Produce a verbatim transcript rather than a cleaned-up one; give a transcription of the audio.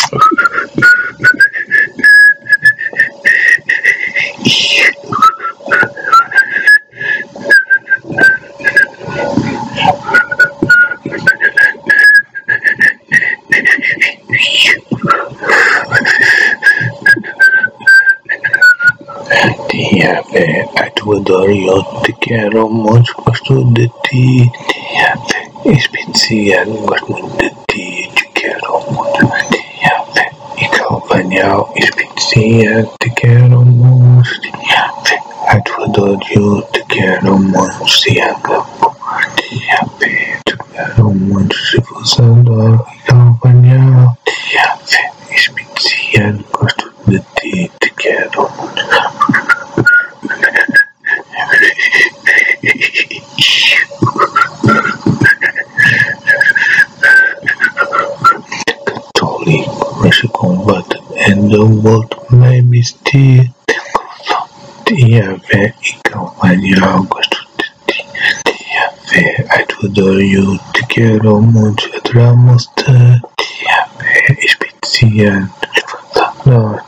Ti ave, ai tuoi odori io ti quiero mucho, gosto de ti. Ti ave, especial, gosto de ti, te quiero mucho. Ti ave, ikaw banyaw, especial, te quiero mucho. Ti ave, ai tuoi odori io ti quiero mucho, ti amo. Ti ave, te quiero mucho, se você adora, ikaw banyaw. Ti ave, especial, gosto de ti, te quiero mucho. Catholic, Russia combated and the world may be still. Ti ave, ikaw banyaw, gosto de ti. Ti ave, I adore you, te quiero mucho, adoramos-te. Ti ave, especial,